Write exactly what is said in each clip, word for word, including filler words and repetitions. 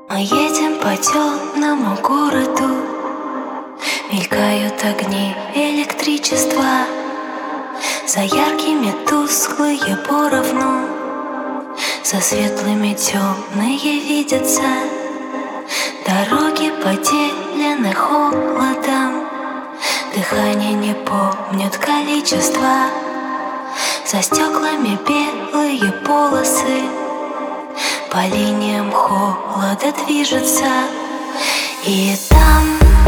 Мы едем по темному городу, мелькают огни электричества, за яркими тусклые поровну, за светлыми темные видятся. Дороги поделены холодом, дыхание не помнит количества. За стеклами белые полосы, по линиям холода движется. И там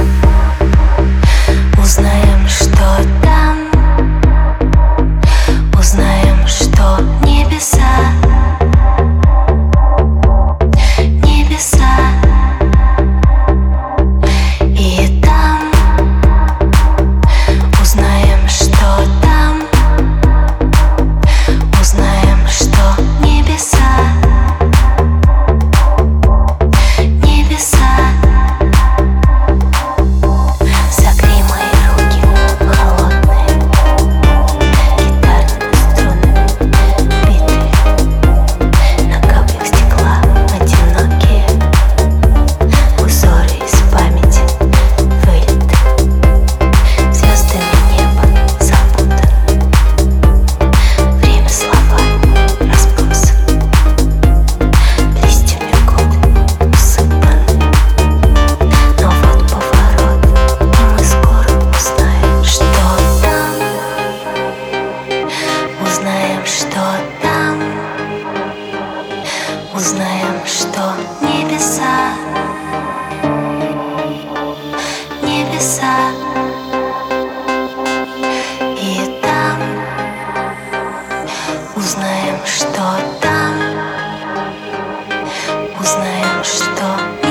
узнаем, что там, узнаем, что небеса, небеса. И там узнаем, что там, узнаем, что небеса. Узнаем, что небеса, небеса. И там узнаем, что там, узнаем, что